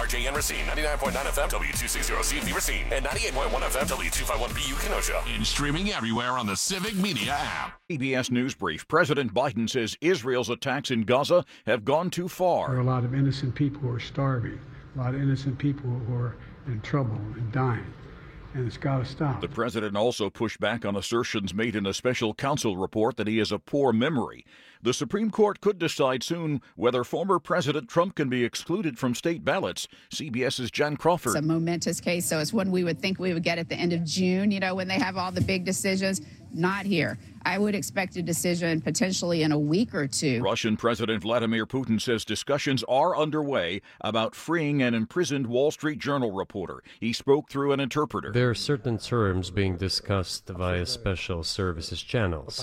WRJN Racine, 99.9 FM, W260CB Racine, and 98.1 FM, W251BU Kenosha. And streaming everywhere on the Civic Media app. CBS News Brief. President Biden says Israel's attacks in Gaza have gone too far. There are a lot of innocent people who are starving, a lot of innocent people who are in trouble and dying. And it's got to stop. The president also pushed back on assertions made in a special counsel report that he has a poor memory. The Supreme Court could decide soon whether former President Trump can be excluded from state ballots. CBS's Jen Crawford. It's a momentous case, so it's one we would think we would get at the end of June, when they have all the big decisions. Not here. I would expect a decision potentially in a week or two. Russian President Vladimir Putin says discussions are underway about freeing an imprisoned Wall Street Journal reporter. He spoke through an interpreter. There are certain terms being discussed via special services channels.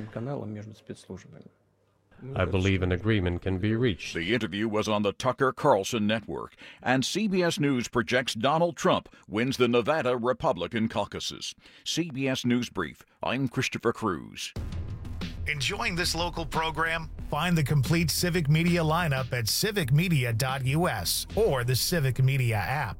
I believe an agreement can be reached. The interview was on the Tucker Carlson network, and CBS News projects Donald Trump wins the Nevada Republican caucuses. CBS News Brief. I'm Christopher Cruz. Enjoying this local program? Find the complete Civic Media lineup at civicmedia.us or the Civic Media app.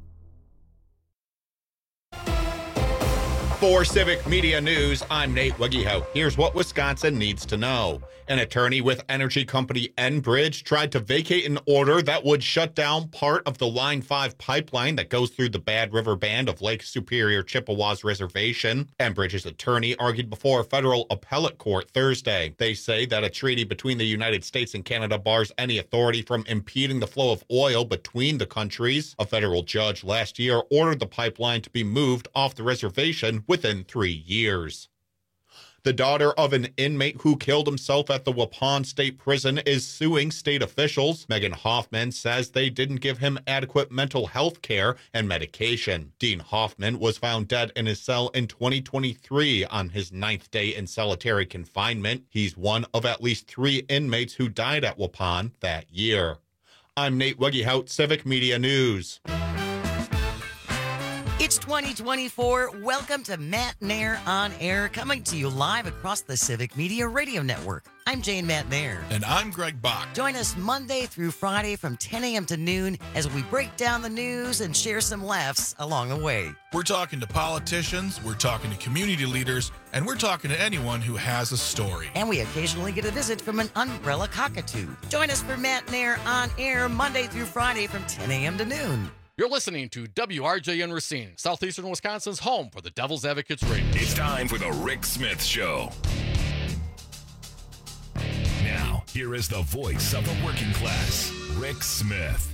For Civic Media News, I'm Nate Wegehout. Here's what Wisconsin needs to know. An attorney with energy company Enbridge tried to vacate an order that would shut down part of the Line 5 pipeline that goes through the Bad River Band of Lake Superior Chippewas Reservation. Enbridge's attorney argued before a federal appellate court Thursday. They say that a treaty between the United States and Canada bars any authority from impeding the flow of oil between the countries. A federal judge last year ordered the pipeline to be moved off the reservation within 3 years. The daughter of an inmate who killed himself at the Waupun State Prison is suing state officials. Megan Hoffman says they didn't give him adequate mental health care and medication. Dean Hoffman was found dead in his cell in 2023 on his 9th day in solitary confinement. He's one of at least 3 inmates who died at Waupun that year. I'm Nate Wegehout, Civic Media News. It's 2024. Welcome to Matt Nair On Air, coming to you live across the Civic Media Radio Network. I'm Jane Matt Nair. And I'm Greg Bach. Join us Monday through Friday from 10 a.m. to noon as we break down the news and share some laughs along the way. We're talking to politicians, we're talking to community leaders, and we're talking to anyone who has a story. And we occasionally get a visit from an umbrella cockatoo. Join us for Matt Nair On Air Monday through Friday from 10 a.m. to noon. You're listening to WRJN Racine, southeastern Wisconsin's home for the Devil's Advocates Radio. It's time for the Rick Smith Show. Now, here is the voice of the working class, Rick Smith.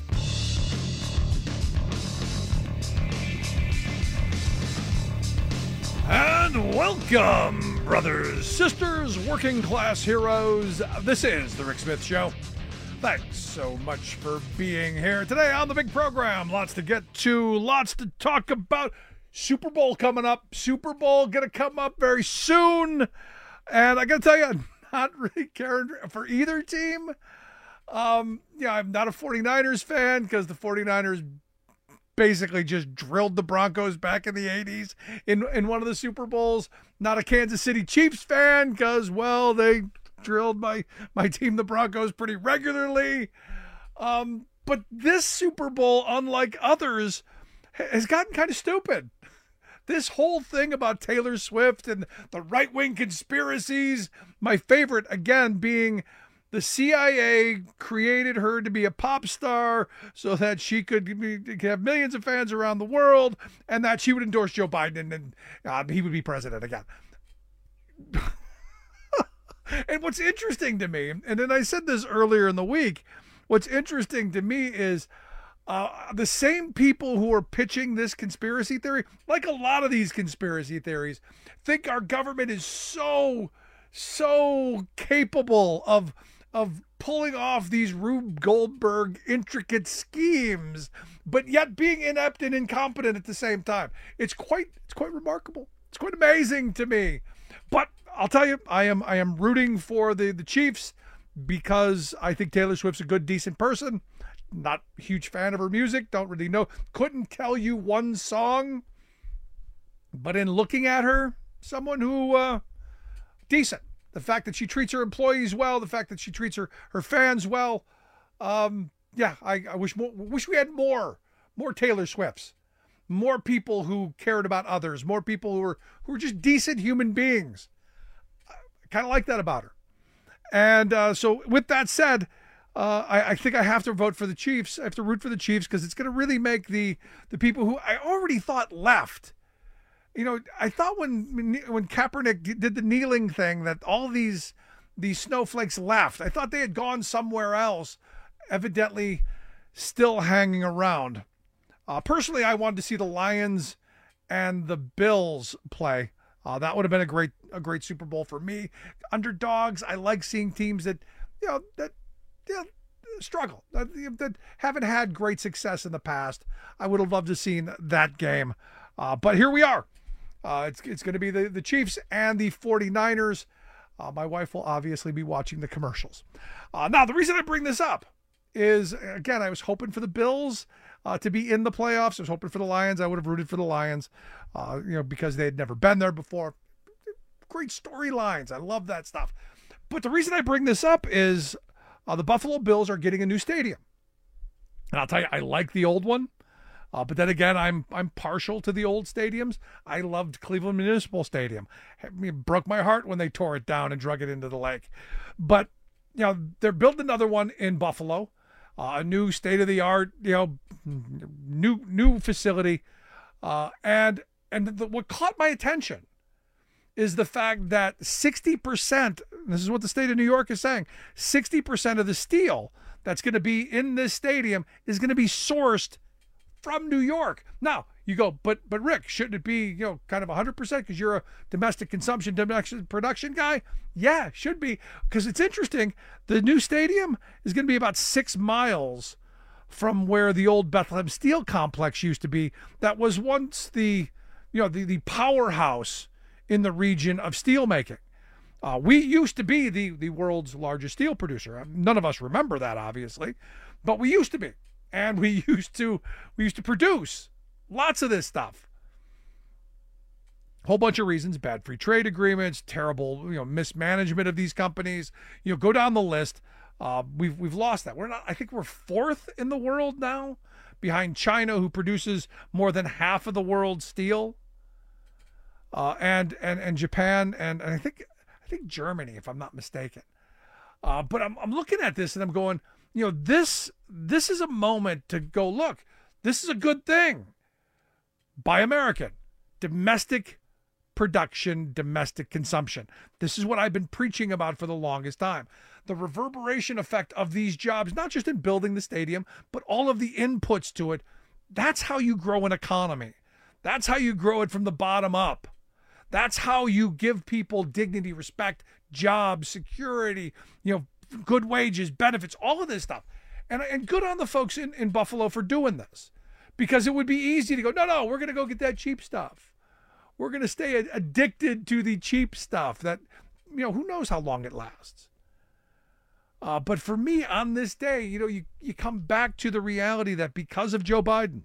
And welcome, brothers, sisters, working class heroes. This is the Rick Smith Show. Thanks so much for being here today on the big program. Lots to get to, lots to talk about. Super Bowl coming up. Super Bowl going to come up very soon. And I got to tell you, I'm not really caring for either team. I'm not a 49ers fan because the 49ers basically just drilled the Broncos back in the 80s in one of the Super Bowls. Not a Kansas City Chiefs fan because, well, they drilled my team, the Broncos, pretty regularly. But this Super Bowl, unlike others, has gotten kind of stupid. This whole thing about Taylor Swift and the right-wing conspiracies, my favorite, again, being the CIA created her to be a pop star so that she could have millions of fans around the world and that she would endorse Joe Biden and he would be president again. And what's interesting to me, and then I said this earlier in the week, what's interesting to me is the same people who are pitching this conspiracy theory, like a lot of these conspiracy theories, think our government is so capable of pulling off these Rube Goldberg intricate schemes, but yet being inept and incompetent at the same time. It's quite remarkable. It's quite amazing to me. But I'll tell you, I am rooting for the Chiefs because I think Taylor Swift's a good, decent person. Not a huge fan of her music. Don't really know. Couldn't tell you one song. But in looking at her, someone who, decent. The fact that she treats her employees well, the fact that she treats her fans well, yeah, I wish we had more Taylor Swifts, more people who cared about others, more people who were just decent human beings. I kind of like that about her. And so with that said, I think I have to vote for the Chiefs. I have to root for the Chiefs because it's going to really make the people who I already thought left. You know, I thought when Kaepernick did the kneeling thing that all these snowflakes left. I thought they had gone somewhere else, evidently still hanging around. Personally, I wanted to see the Lions and the Bills play. That would have been a great Super Bowl for me. Underdogs, I like seeing teams that struggle, that haven't had great success in the past. I would have loved to have seen that game. But here we are. It's going to be the Chiefs and the 49ers. My wife will obviously be watching the commercials. Now, the reason I bring this up is, again, I was hoping for the Bills to be in the playoffs. I was hoping for the Lions. I would have rooted for the Lions, because they had never been there before. Great storylines. I love that stuff. But the reason I bring this up is the Buffalo Bills are getting a new stadium. And I'll tell you, I like the old one. But then again, I'm partial to the old stadiums. I loved Cleveland Municipal Stadium. It broke my heart when they tore it down and drug it into the lake. But they're building another one in Buffalo, a new state-of-the-art, new facility. And what caught my attention is the fact that 60%. This is what the state of New York is saying. 60% of the steel that's going to be in this stadium is going to be sourced from New York. Now, you go, but Rick, shouldn't it be, kind of 100% because you're a domestic production guy? Yeah, it should be, because it's interesting. The new stadium is going to be about 6 miles from where the old Bethlehem Steel Complex used to be. That was once the powerhouse in the region of steelmaking. We used to be the world's largest steel producer. None of us remember that, obviously, but we used to be. And we used to produce lots of this stuff. Whole bunch of reasons: bad free trade agreements, terrible mismanagement of these companies. Go down the list. We've lost that. I think we're 4th in the world now, behind China, who produces more than half of the world's steel, and Japan, and I think Germany, if I'm not mistaken. But I'm looking at this and I'm going, this is a moment to go, look, this is a good thing. Buy American. Domestic production, domestic consumption. This is what I've been preaching about for the longest time. The reverberation effect of these jobs, not just in building the stadium, but all of the inputs to it. That's how you grow an economy. That's how you grow it from the bottom up. That's how you give people dignity, respect, jobs, security, good wages, benefits, all of this stuff. And good on the folks in Buffalo for doing this, because it would be easy to go, no, we're going to go get that cheap stuff. We're going to stay addicted to the cheap stuff that, who knows how long it lasts. But for me on this day, you come back to the reality that because of Joe Biden,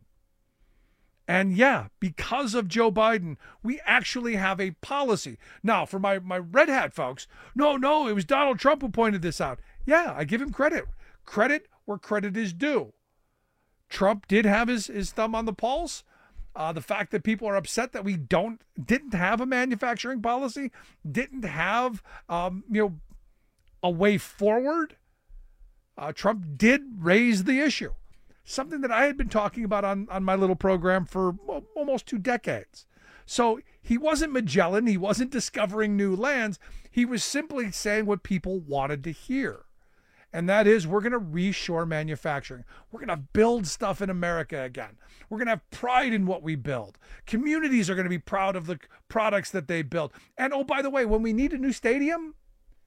and because of Joe Biden, we actually have a policy. Now, for my red hat folks, no, it was Donald Trump who pointed this out. Yeah, I give him credit. Credit where credit is due. Trump did have his thumb on the pulse. The fact that people are upset that we didn't have a manufacturing policy, didn't have a way forward. Trump did raise the issue. Something that I had been talking about on my little program for almost 2 decades. So he wasn't Magellan. He wasn't discovering new lands. He was simply saying what people wanted to hear. And that is, we're going to reshore manufacturing. We're going to build stuff in America again. We're going to have pride in what we build. Communities are going to be proud of the products that they build. And oh, by the way, when we need a new stadium,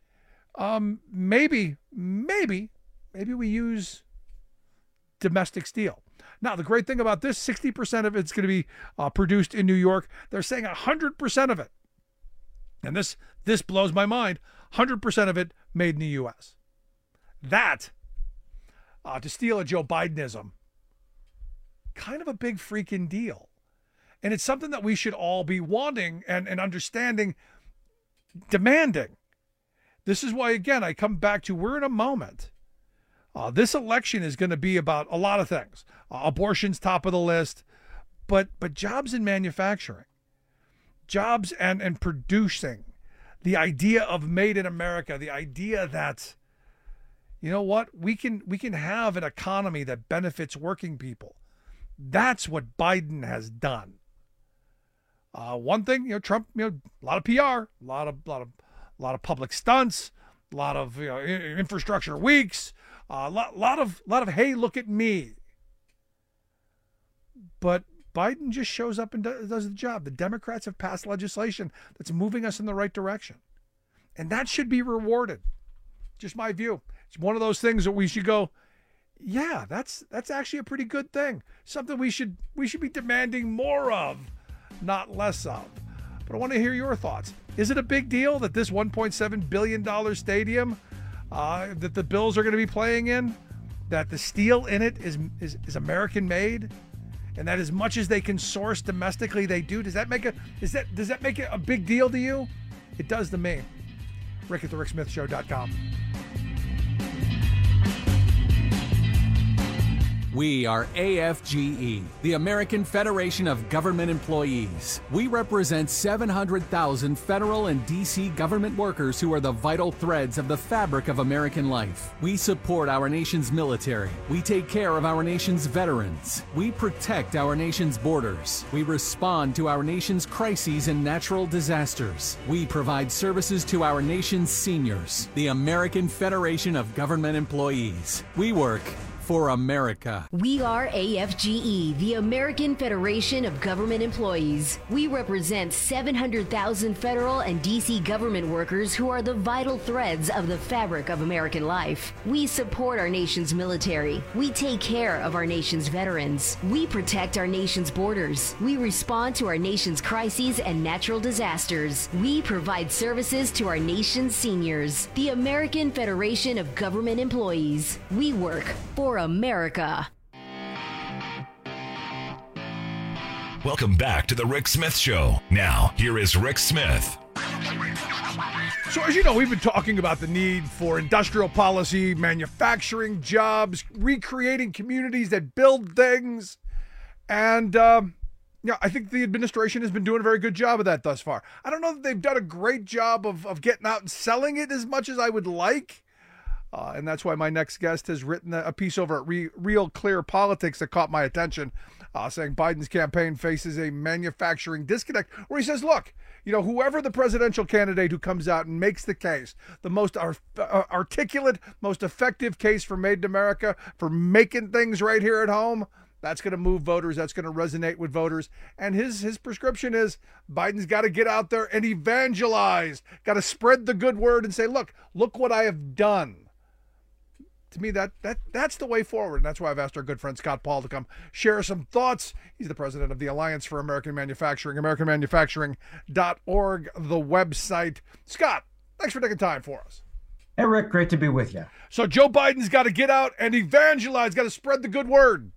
maybe we use domestic steel. Now, the great thing about this, 60% of it's going to be produced in New York. They're saying 100% of it, and this blows my mind, 100% of it made in the U.S. That, to steal a Joe Bidenism, kind of a big freaking deal. And it's something that we should all be wanting and understanding, demanding. This is why, again, I come back to, we're in a moment This election is going to be about a lot of things. Abortion's top of the list, but jobs in manufacturing, jobs and producing, the idea of made in America, the idea that, you know what, we can have an economy that benefits working people. That's what Biden has done. One thing, Trump, a lot of PR, a lot of public stunts, a lot of infrastructure weeks, a lot of hey, look at me. But Biden just shows up and does the job. The Democrats have passed legislation that's moving us in the right direction, and that should be rewarded. Just my view. It's one of those things that we should go, yeah, that's actually a pretty good thing. Something we should be demanding more of, not less of. But I want to hear your thoughts. Is it a big deal that this $1.7 billion stadium that the Bills are going to be playing in, that the steel in it is American made, and that as much as they can source domestically, they do? Does that make it a big deal to you? It does to me. Rick at thericksmithshow.com. We are AFGE, the American Federation of Government Employees. We represent 700,000 federal and D.C. government workers who are the vital threads of the fabric of American life. We support our nation's military. We take care of our nation's veterans. We protect our nation's borders. We respond to our nation's crises and natural disasters. We provide services to our nation's seniors. The American Federation of Government Employees. We work for America. We are AFGE, the American Federation of Government Employees. We represent 700,000 federal and D.C. government workers who are the vital threads of the fabric of American life. We support our nation's military. We take care of our nation's veterans. We protect our nation's borders. We respond to our nation's crises and natural disasters. We provide services to our nation's seniors. The American Federation of Government Employees. We work for America. Welcome back to the Rick Smith Show. Now, here is Rick Smith. So as you know, we've been talking about the need for industrial policy, manufacturing jobs, recreating communities that build things. And, I think the administration has been doing a very good job of that thus far. I don't know that they've done a great job of getting out and selling it as much as I would like. And that's why my next guest has written a piece over at Real Clear Politics that caught my attention, saying Biden's campaign faces a manufacturing disconnect, where he says, look, whoever the presidential candidate who comes out and makes the case, the most articulate, most effective case for Made in America, for making things right here at home, that's going to move voters. That's going to resonate with voters. And his prescription is Biden's got to get out there and evangelize, got to spread the good word and say, look what I have done. To me, that's the way forward. And that's why I've asked our good friend Scott Paul to come share some thoughts. He's the president of the Alliance for American Manufacturing, AmericanManufacturing.org, the website. Scott, thanks for taking time for us. Hey, Rick, great to be with you. So Joe Biden's got to get out and evangelize, got to spread the good word.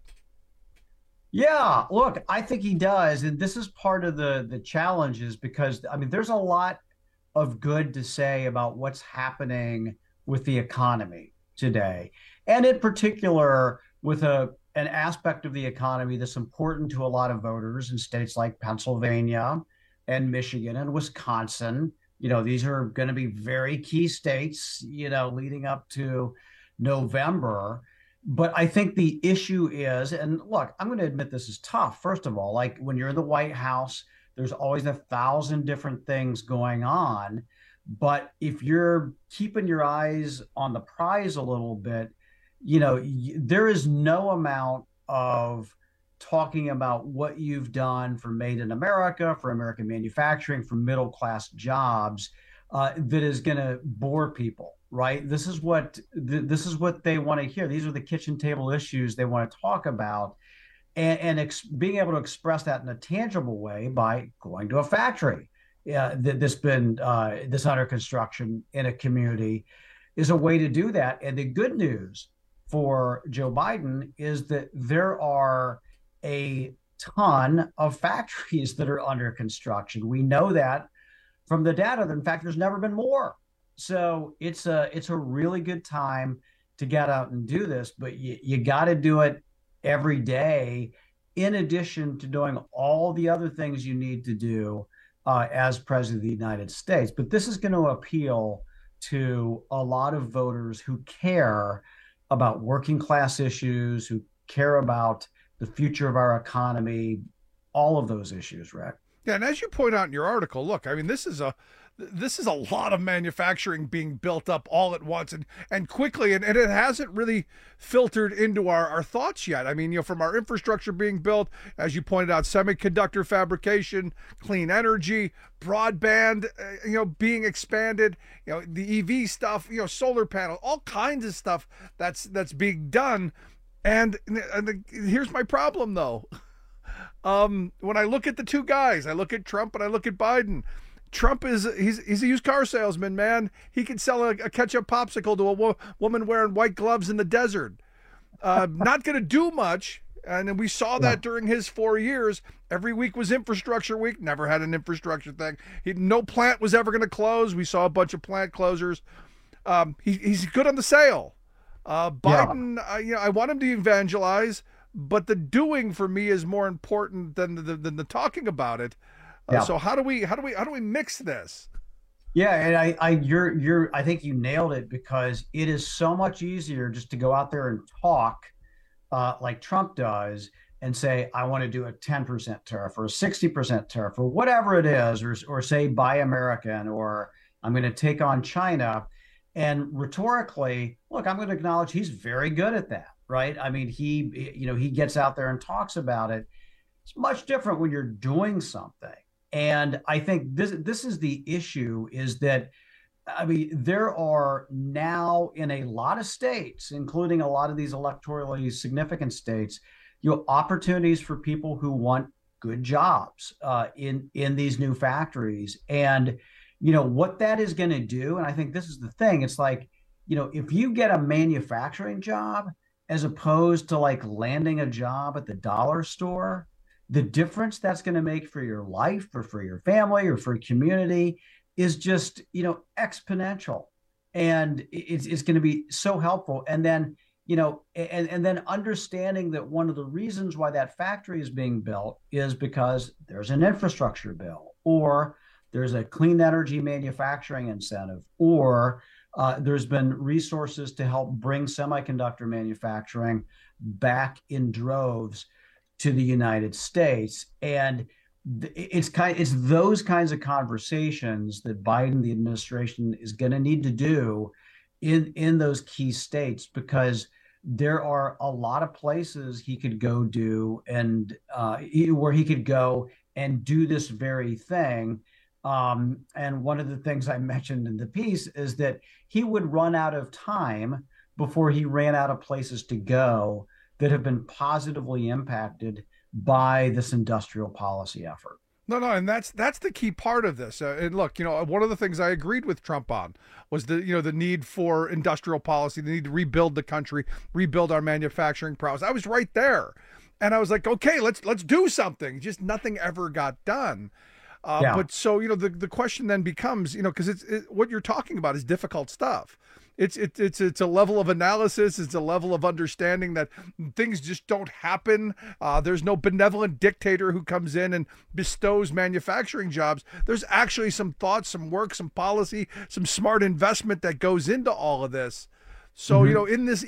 Yeah, look, I think he does. And this is part of the challenges because, there's a lot of good to say about what's happening with the economy today, and in particular with an aspect of the economy that's important to a lot of voters in states like Pennsylvania and Michigan and Wisconsin. These are going to be very key states, leading up to November. But I think the issue is, and look, I'm going to admit this is tough. First of all, like when you're in the White House, there's always 1,000 different things going on. But if you're keeping your eyes on the prize a little bit, there is no amount of talking about what you've done for Made in America, for American manufacturing, for middle-class jobs that is going to bore people, right? This is what they want to hear. These are the kitchen table issues they want to talk about. And being able to express that in a tangible way by going to a factory that's under construction in a community is a way to do that. And the good news for Joe Biden is that there are a ton of factories that are under construction. We know that from the data. In fact, there's never been more. So it's a really good time to get out and do this, but you got to do it every day, in addition to doing all the other things you need to do as president of the United States. But this is going to appeal to a lot of voters who care about working class issues, who care about the future of our economy, all of those issues, Rick. Yeah, and as you point out in your article, look, I mean, this is a lot of manufacturing being built up all at once and quickly, and it hasn't really filtered into our thoughts yet. I mean, from our infrastructure being built, as you pointed out, semiconductor fabrication, clean energy, broadband, being expanded, the EV stuff, solar panel, all kinds of stuff that's being done. And here's my problem, though. When I look at the two guys, I look at Trump and I look at Biden. Trump he's a used car salesman, man. He can sell a ketchup popsicle to a woman wearing white gloves in the desert. Not going to do much. And we saw that during his 4 years. Every week was infrastructure week. Never had an infrastructure thing. No plant was ever going to close. We saw a bunch of plant closures. He's good on the sale. Biden, I want him to evangelize, but the doing for me is more important than the talking about it. So how do we mix this? Yeah, and I think you nailed it, because it is so much easier just to go out there and talk like Trump does and say, I want to do a 10% tariff or a 60% tariff or whatever it is, or say Buy American, or I'm going to take on China. And rhetorically, look, I'm going to acknowledge he's very good at that, right? I mean, he gets out there and talks about it. It's much different when you're doing something. And I think this is the issue, is that, I mean, there are now in a lot of states, including a lot of these electorally significant states, opportunities for people who want good jobs in these new factories. And what that is going to do, and I think this is the thing, it's like, if you get a manufacturing job as opposed to like landing a job at the dollar store, the difference that's going to make for your life or for your family or for a community is just, exponential. And it's going to be so helpful. And then, and then understanding that one of the reasons why that factory is being built is because there's an infrastructure bill, or there's a clean energy manufacturing incentive, or there's been resources to help bring semiconductor manufacturing back in droves to the United States. And it's those kinds of conversations that Biden, the administration, is going to need to do in those key states, because there are a lot of places he could go do, and where he could go and do this very thing. And one of the things I mentioned in the piece is that he would run out of time before he ran out of places to go that have been positively impacted by this industrial policy effort. No, and that's the key part of this. And look, one of the things I agreed with Trump on was the need for industrial policy, the need to rebuild the country, rebuild our manufacturing prowess. I was right there, and I was like, okay, let's do something. Just nothing ever got done. But so, the question then becomes, because what you're talking about is difficult stuff. It's a level of analysis. It's a level of understanding that things just don't happen. There's no benevolent dictator who comes in and bestows manufacturing jobs. There's actually some thoughts, some work, some policy, some smart investment that goes into all of this. So, in this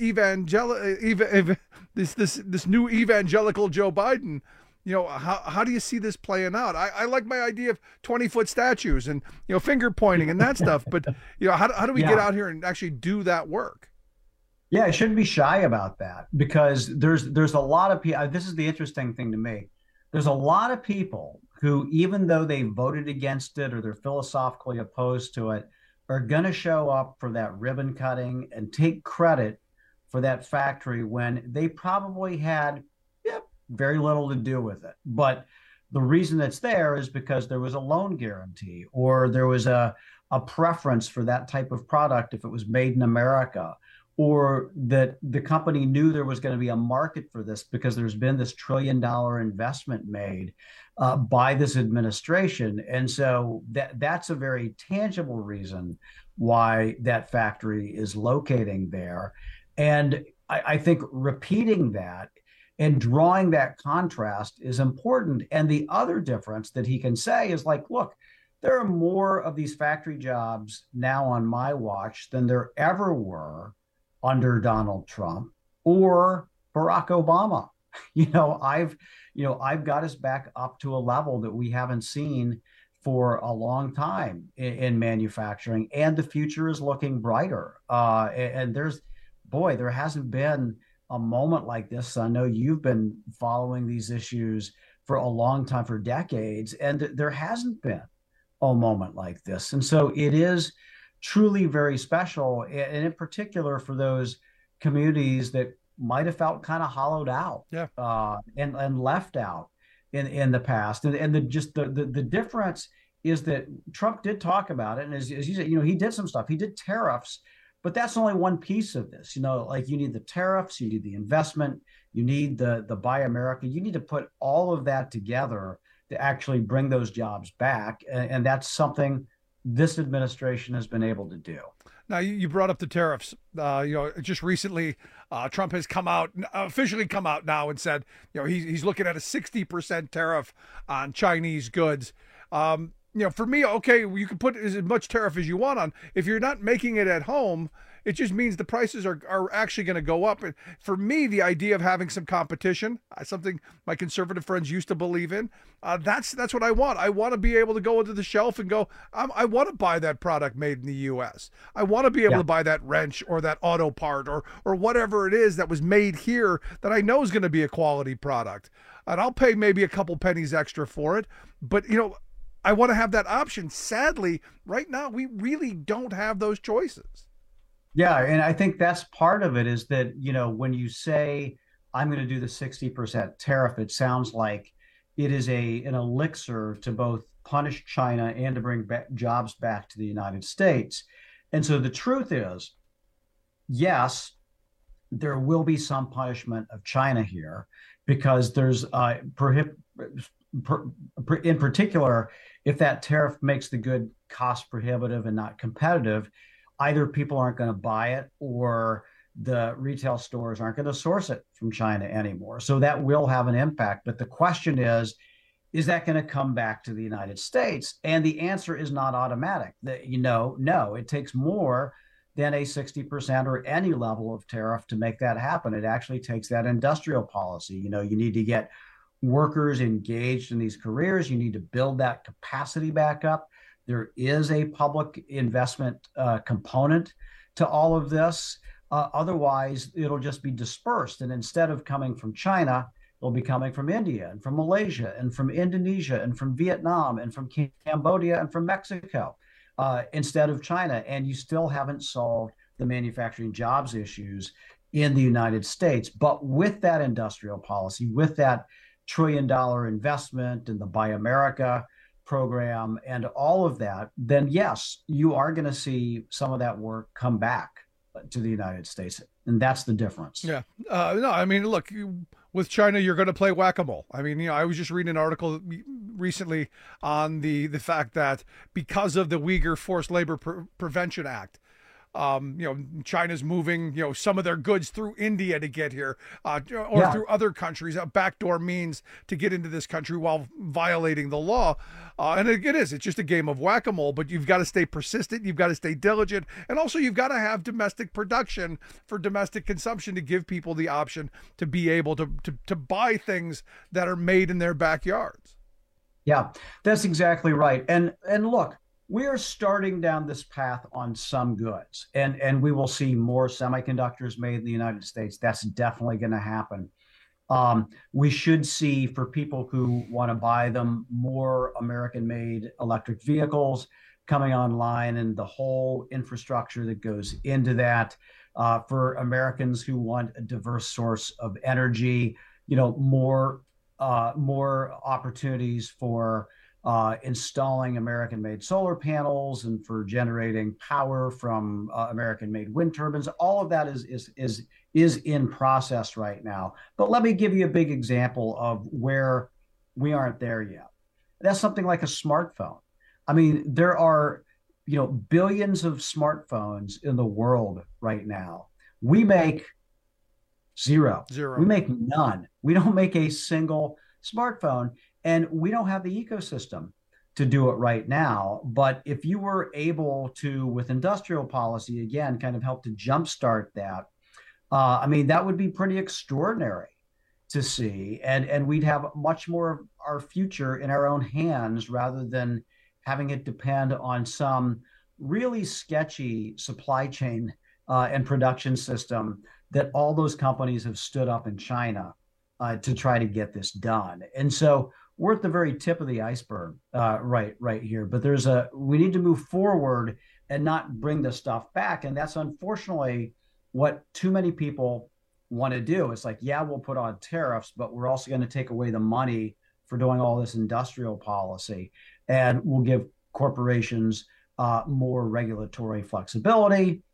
this new evangelical Joe Biden, how do you see this playing out? I like my idea of 20-foot statues and, finger pointing and that stuff. But, how do we get out here and actually do that work? Yeah, I shouldn't be shy about that, because there's a lot of people. This is the interesting thing to me. There's a lot of people who, even though they voted against it or they're philosophically opposed to it, are going to show up for that ribbon cutting and take credit for that factory when they probably had very little to do with it. But the reason it's there is because there was a loan guarantee, or there was a preference for that type of product if it was made in America, or that the company knew there was going to be a market for this because there's been this $1 trillion investment made by this administration. And so that's a very tangible reason why that factory is locating there. And I think repeating that and drawing that contrast is important. And the other difference that he can say is like, look, there are more of these factory jobs now on my watch than there ever were under Donald Trump or Barack Obama. I've got us back up to a level that we haven't seen for a long time in manufacturing, and the future is looking brighter. And there hasn't been a moment like this. I know you've been following these issues for a long time, for decades, and there hasn't been a moment like this. And so it is truly very special, and in particular for those communities that might have felt kind of hollowed out, and left out in the past. And the difference is that Trump did talk about it, and as you said, he did some stuff. He did tariffs, but that's only one piece of this. Like you need the tariffs, you need the investment, you need the Buy America. You need to put all of that together to actually bring those jobs back, and that's something this administration has been able to do. Now, you brought up the tariffs. Just recently, Trump has officially come out now and said, he's looking at a 60% tariff on Chinese goods. For me, okay, you can put as much tariff as you want on. If you're not making it at home, it just means the prices are actually going to go up. And for me, the idea of having some competition, something my conservative friends used to believe in, that's what I want. I want to be able to go into the shelf and go, I want to buy that product made in the U.S. I want to be able to buy that wrench or that auto part or whatever it is that was made here that I know is going to be a quality product. And I'll pay maybe a couple pennies extra for it. But, I want to have that option. Sadly, right now, we really don't have those choices. Yeah, and I think that's part of it is that, when you say, I'm going to do the 60% tariff, it sounds like it is an elixir to both punish China and to bring jobs back to the United States. And so the truth is, yes, there will be some punishment of China here because there's in particular, if that tariff makes the good cost prohibitive and not competitive, either people aren't going to buy it or the retail stores aren't going to source it from China anymore. So that will have an impact. But the question is that going to come back to the United States? And the answer is not automatic. No, it takes more than a 60% or any level of tariff to make that happen. It actually takes that industrial policy. You need to get workers engaged in these careers. You need to build that capacity back up. There is a public investment component to all of this. Otherwise, it'll just be dispersed. And instead of coming from China, it'll be coming from India and from Malaysia and from Indonesia and from Vietnam and from Cambodia and from Mexico instead of China. And you still haven't solved the manufacturing jobs issues in the United States. But with that industrial policy, with that $1 trillion investment in the Buy America program and all of that, then yes, you are going to see some of that work come back to the United States. And that's the difference. Yeah. No, I mean, look, with China, you're going to play whack-a-mole. I mean, I was just reading an article recently on the fact that because of the Uyghur Forced Labor Prevention Act, China's moving, some of their goods through India to get here, through other countries, a backdoor means to get into this country while violating the law. And it's just a game of whack-a-mole, but you've got to stay persistent. You've got to stay diligent. And also you've got to have domestic production for domestic consumption to give people the option to be able to buy things that are made in their backyards. Yeah, that's exactly right. And look, we are starting down this path on some goods, and we will see more semiconductors made in the United States. That's definitely going to happen. We should see, for people who want to buy them, more American-made electric vehicles coming online and the whole infrastructure that goes into that. For Americans who want a diverse source of energy, more opportunities for installing American-made solar panels and for generating power from American-made wind turbines. All of that is in process right now. But let me give you a big example of where we aren't there yet. That's something like a smartphone. I mean, there are billions of smartphones in the world right now. We make zero. Zero. We make none. We don't make a single smartphone, and we don't have the ecosystem to do it right now. But if you were able to, with industrial policy, again, kind of help to jumpstart that, I mean, that would be pretty extraordinary to see. And we'd have much more of our future in our own hands rather than having it depend on some really sketchy supply chain and production system that all those companies have stood up in China to try to get this done. And so we're at the very tip of the iceberg right here. But we need to move forward and not bring the stuff back. And that's unfortunately what too many people want to do. It's like, yeah, we'll put on tariffs, but we're also going to take away the money for doing all this industrial policy. And we'll give corporations more regulatory flexibility,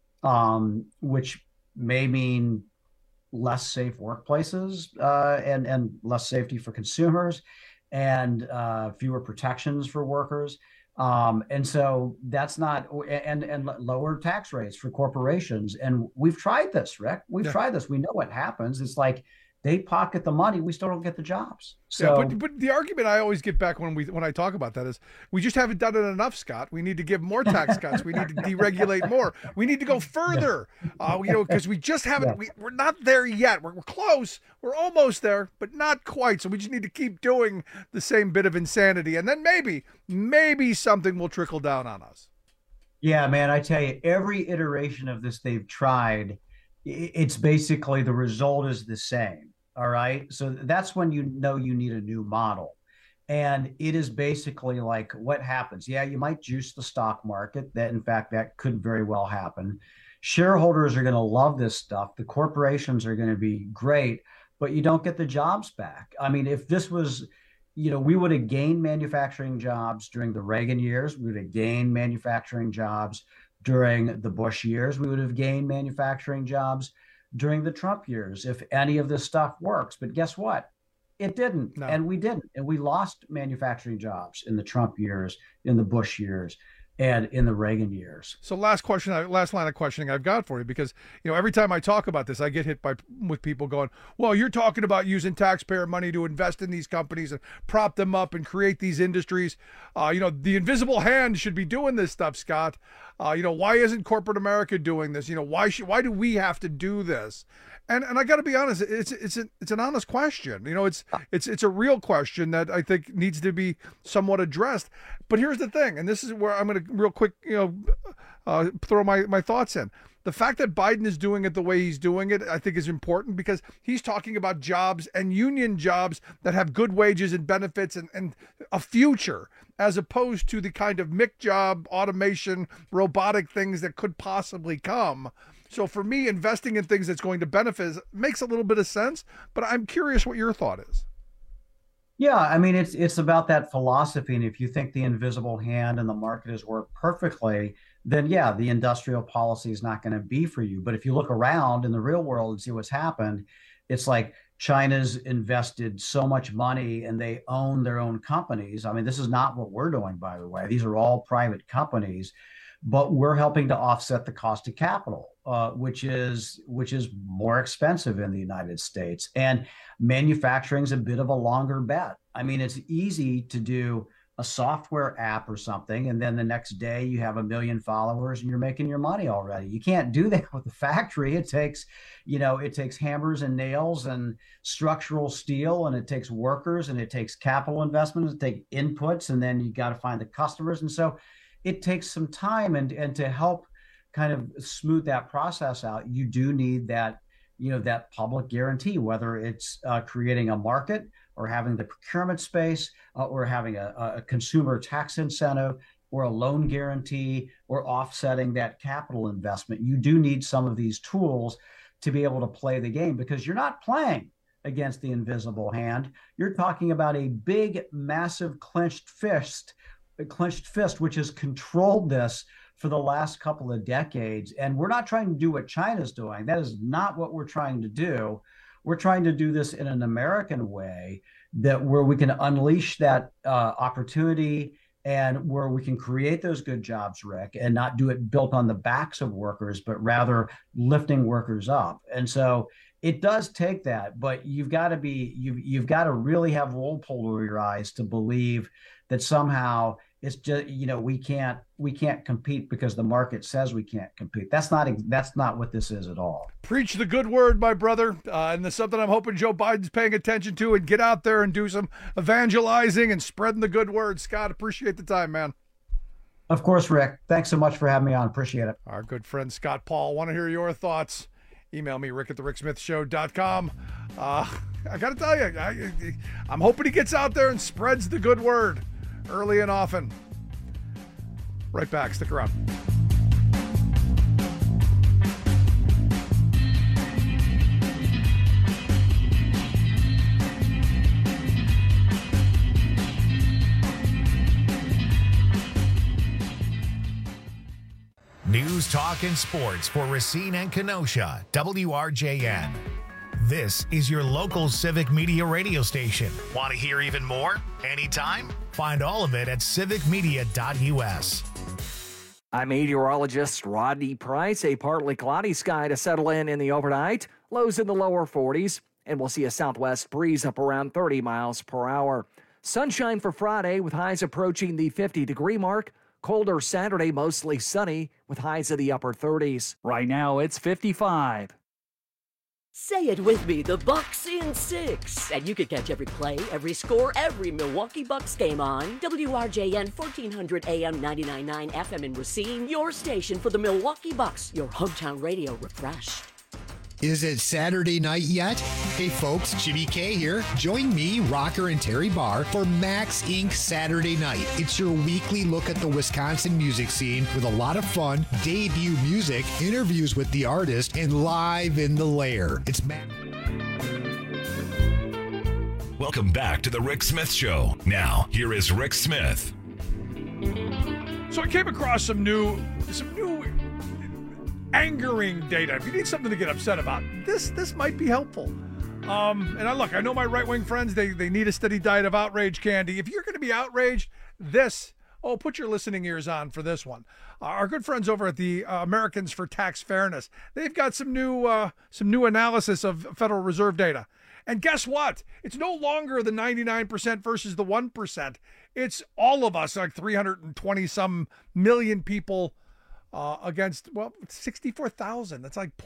which may mean less safe workplaces and less safety for consumers and fewer protections for workers. And so that's not, and lower tax rates for corporations. And we've tried this, Rick. We've tried this. We know what happens. It's like they pocket the money. We still don't get the jobs. So, but the argument I always get back when I talk about that is we just haven't done it enough, Scott. We need to give more tax cuts. We need to deregulate more. We need to go further, because we just haven't. We're not there yet. We're close. We're almost there, but not quite. So we just need to keep doing the same bit of insanity, and then maybe something will trickle down on us. Yeah, man, I tell you, every iteration of this they've tried, it's basically the result is the same. All right. So that's when you know you need a new model. And it is basically like what happens. Yeah, you might juice the stock market. That could very well happen. Shareholders are going to love this stuff. The corporations are going to be great, but you don't get the jobs back. I mean, if this was, we would have gained manufacturing jobs during the Reagan years. We would have gained manufacturing jobs during the Bush years. We would have gained manufacturing jobs during the Trump years if any of this stuff works. But guess what? It didn't. No. And we didn't. And we lost manufacturing jobs in the Trump years, in the Bush years, and in the Reagan years. So last line of questioning I've got for you, because every time I talk about this, I get hit with people going, well, you're talking about using taxpayer money to invest in these companies and prop them up and create these industries. The invisible hand should be doing this stuff, Scott. Why isn't corporate America doing this? Why do we have to do this? And I got to be honest, it's an honest question. It's a real question that I think needs to be somewhat addressed. But here's the thing, and this is where I'm going to real quick, throw my thoughts in. The fact that Biden is doing it the way he's doing it, I think is important because he's talking about jobs and union jobs that have good wages and benefits and a future, as opposed to the kind of MIC job, automation, robotic things that could possibly come. So for me, investing in things that's going to benefit makes a little bit of sense, but I'm curious what your thought is. Yeah, I mean, it's about that philosophy. And if you think the invisible hand and the market has worked perfectly, then yeah, the industrial policy is not going to be for you. But if you look around in the real world and see what's happened, it's like China's invested so much money and they own their own companies. I mean, this is not what we're doing, by the way. These are all private companies, but we're helping to offset the cost of capital, which is more expensive in the United States. And manufacturing is a bit of a longer bet. I mean, it's easy to do a software app or something, and then the next day you have 1 million followers and you're making your money already. You can't do that with a factory. It takes hammers and nails and structural steel, and it takes workers, and it takes capital investments, it takes inputs, and then you got to find the customers. And so it takes some time, and to help kind of smooth that process out, you do need that, that public guarantee, whether it's creating a market or having the procurement space or having a consumer tax incentive or a loan guarantee or offsetting that capital investment. You do need some of these tools to be able to play the game, because you're not playing against the invisible hand. You're talking about a big, massive clenched fist, which has controlled this for the last couple of decades. And we're not trying to do what China's doing. That is not what we're trying to do. We're trying to do this in an American way, where we can unleash that opportunity and where we can create those good jobs, Rick, and not do it built on the backs of workers, but rather lifting workers up. And so it does take that, but you've got to really have wool pulled over your eyes to believe that somehow it's just, we can't compete because the market says we can't compete. That's not what this is at all. Preach the good word, my brother. And that's something I'm hoping Joe Biden's paying attention to, and get out there and do some evangelizing and spreading the good word. Scott, appreciate the time, man. Of course, Rick. Thanks so much for having me on. Appreciate it. Our good friend Scott Paul. Want to hear your thoughts? Email me, rick@thericksmithshow.com. I got to tell you, I'm hoping he gets out there and spreads the good word early and often. Right back. Stick around. News, talk, and sports for Racine and Kenosha, WRJN. This is your local civic media radio station. Want to hear even more? Anytime? Find all of it at civicmedia.us. I'm meteorologist Rodney Price. A partly cloudy sky to settle in the overnight. Lows in the lower 40s, and we'll see a southwest breeze up around 30 miles per hour. Sunshine for Friday with highs approaching the 50-degree mark. Colder Saturday, mostly sunny with highs in the upper 30s. Right now, it's 55. Say it with me, the Bucks in 6. And you can catch every play, every score, every Milwaukee Bucks game on WRJN 1400 AM 99.9 FM in Racine, your station for the Milwaukee Bucks, your hometown radio refreshed. Is it Saturday night yet? Hey folks, Jimmy K here. Join me, Rocker and Terry Barr, for Max Inc. Saturday Night. It's your weekly look at the Wisconsin music scene with a lot of fun, debut music, interviews with the artist, and live in the lair. It's Max. Welcome back to the Rick Smith Show. Now, here is Rick Smith. So I came across some new angering data. If you need something to get upset about, this might be helpful. And I know my right-wing friends, they need a steady diet of outrage candy. If you're going to be outraged, put your listening ears on for this one. Our good friends over at the Americans for Tax Fairness, they've got some new analysis of Federal Reserve data. And guess what? It's no longer the 99% versus the 1%. It's all of us, like 320 some million people against 64,000. That's like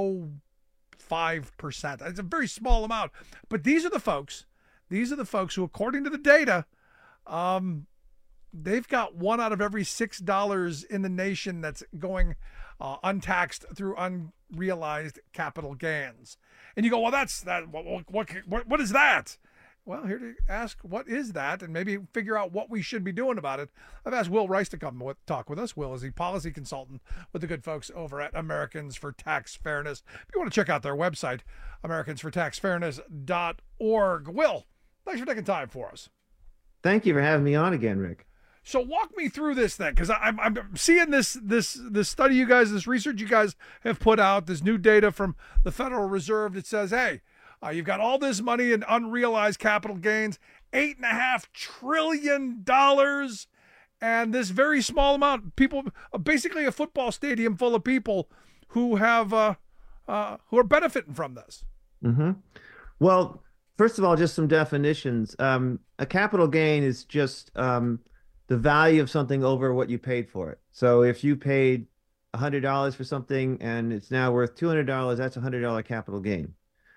0.05%. It's a very small amount. But these are the folks who, according to the data, they've got one out of every $6 in the nation that's going untaxed through unrealized capital gains. And you go, well, that's that. What is that? Well, here to ask what is that and maybe figure out what we should be doing about it, I've asked Will Rice to come talk with us. Will is the policy consultant with the good folks over at Americans for Tax Fairness. If you want to check out their website, americansfortaxfairness.org. Will, thanks for taking time for us. Thank you for having me on again, Rick. So walk me through this then, because I'm seeing this study you guys, this research you guys have put out, this new data from the Federal Reserve that says, hey, you've got all this money in unrealized capital gains, $8.5 trillion, and this very small amount, people, basically a football stadium full of people who have who are benefiting from this. Mm-hmm. Well, first of all, just some definitions. A capital gain is just the value of something over what you paid for it. So if you paid $100 for something and it's now worth $200, that's a $100 capital gain.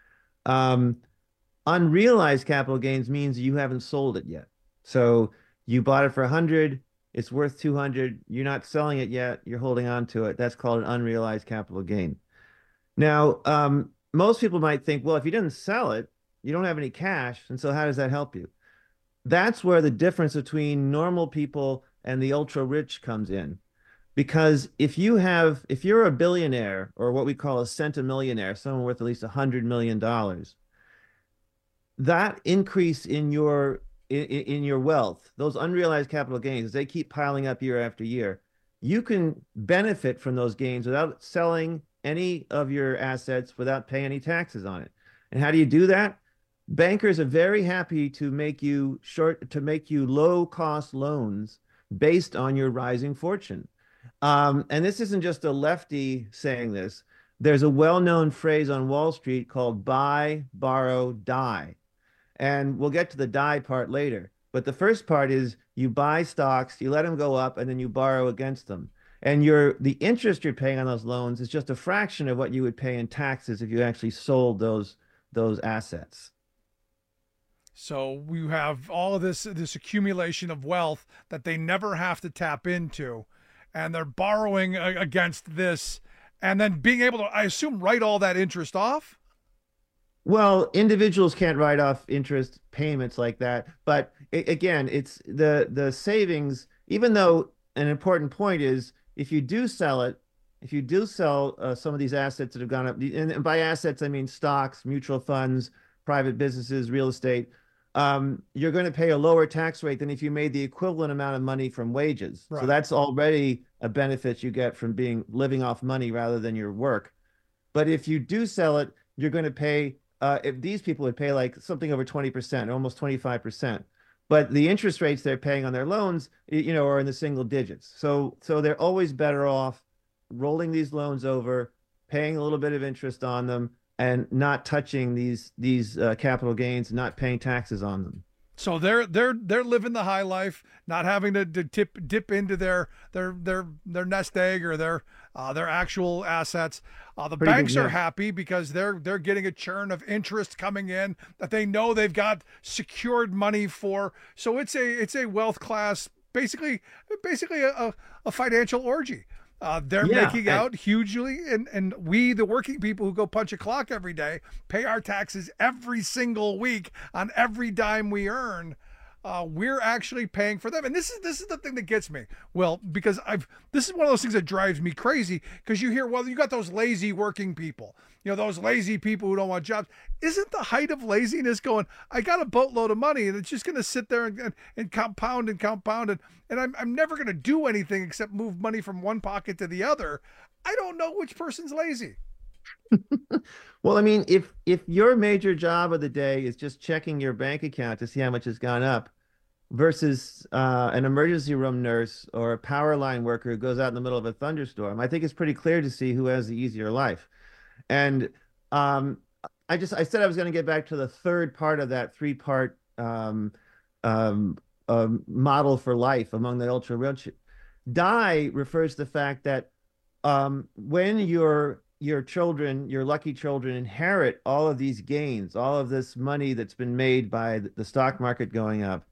Unrealized capital gains means you haven't sold it yet. So you bought it for 100, it's worth 200, you're not selling it yet, you're holding on to it. That's called an unrealized capital gain. Now, most people might think, well, if you didn't sell it, you don't have any cash, and so how does that help you? That's where the difference between normal people and the ultra rich comes in. Because if you're a billionaire, or what we call a centimillionaire, someone worth at least $100 million, that increase in your wealth, those unrealized capital gains, they keep piling up year after year. You can benefit from those gains without selling any of your assets, without paying any taxes on it. And how do you do that? bankers are very happy to make you low cost loans based on your rising fortune. And this isn't just a lefty saying this. There's a well-known phrase on Wall Street called buy, borrow, die. And we'll get to the die part later. But the first part is you buy stocks, you let them go up, and then you borrow against them. And the interest you're paying on those loans is just a fraction of what you would pay in taxes if you actually sold those assets. So you have all of this accumulation of wealth that they never have to tap into, and they're borrowing against this, and then being able to, I assume, write all that interest off? Well, individuals can't write off interest payments like that. But again, it's the savings, even though an important point is if you do sell it, if you do sell some of these assets that have gone up, and by assets, I mean stocks, mutual funds, private businesses, real estate, you're going to pay a lower tax rate than if you made the equivalent amount of money from wages. Right. So that's already a benefit you get from living off money rather than your work. But if you do sell it, you're going to pay, if these people would pay like something over 20%, almost 25%. But the interest rates they're paying on their loans, are in the single digits. So they're always better off rolling these loans over, paying a little bit of interest on them, and not touching these capital gains, not paying taxes on them. So they're living the high life, not having to dip into their nest egg or their actual assets. The banks are happy because they're getting a churn of interest coming in that they know they've got secured money for. So it's a wealth class, basically a financial orgy. They're making out hugely, and we, the working people who go punch a clock every day, pay our taxes every single week on every dime we earn. We're actually paying for them, and this is the thing that gets me. Well, because this is one of those things that drives me crazy, because you hear, well, you got those lazy working people, those lazy people who don't want jobs. Isn't the height of laziness going, I got a boatload of money and it's just going to sit there and compound and compound, and I'm never going to do anything except move money from one pocket to the other. I don't know which person's lazy. Well, I mean, if your major job of the day is just checking your bank account to see how much has gone up versus an emergency room nurse or a power line worker who goes out in the middle of a thunderstorm, I think it's pretty clear to see who has the easier life. And I said I was going to get back to the third part of that three-part model for life among the ultra rich. Die refers to the fact that when your children, your lucky children, inherit all of these gains, all of this money that's been made by the stock market going up,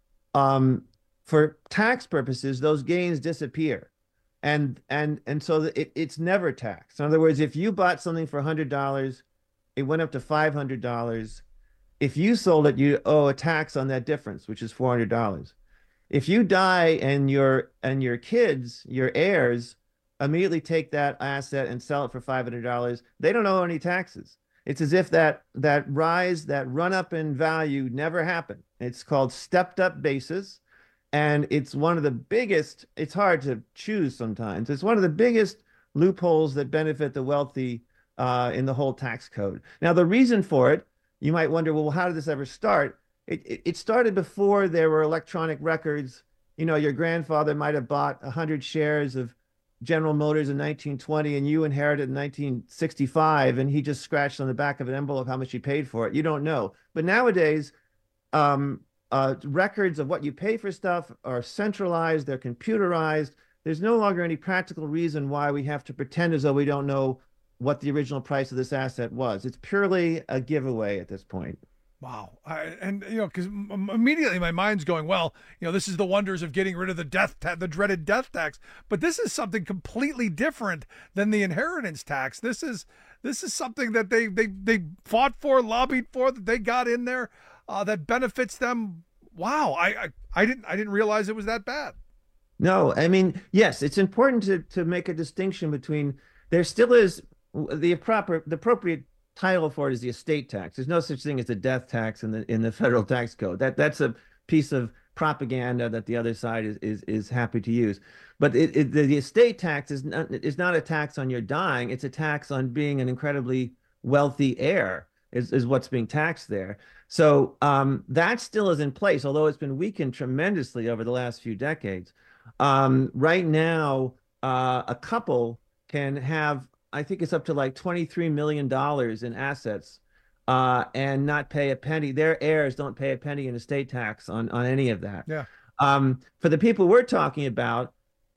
for tax purposes, those gains disappear. And so it's never taxed. In other words, if you bought something for $100, it went up to $500. If you sold it, you owe a tax on that difference, which is $400. If you die and your kids, your heirs, immediately take that asset and sell it for $500, they don't owe any taxes. It's as if that rise, that run up in value never happened. It's called stepped up basis. And it's one of the biggest, it's hard to choose sometimes. It's one of the biggest loopholes that benefit the wealthy in the whole tax code. Now, the reason for it, you might wonder, well, how did this ever start? It started before there were electronic records. Your grandfather might have bought 100 shares of General Motors in 1920 and you inherited in 1965, and he just scratched on the back of an envelope how much he paid for it. You don't know. But nowadays, records of what you pay for stuff are centralized, they're computerized. There's no longer any practical reason why we have to pretend as though we don't know what the original price of this asset was. It's purely a giveaway at this point. Wow. Because immediately my mind's going, well, this is the wonders of getting rid of the dreaded death tax. But this is something completely different than the inheritance tax. This is something that they fought for, lobbied for, that they got in there, that benefits them. Wow. I didn't realize it was that bad. No, I mean, yes, it's important to make a distinction between, there still is the appropriate title for it is the estate tax. There's no such thing as a death tax in the federal tax code. That's a piece of propaganda that the other side is happy to use. But the estate tax is not a tax on your dying. It's a tax on being an incredibly wealthy heir. is what's being taxed there. So that still is in place, although it's been weakened tremendously over the last few decades. Right now, a couple can have, I think it's up to like $23 million in assets and not pay a penny. Their heirs don't pay a penny in estate tax on any of that. Yeah. For the people we're talking about,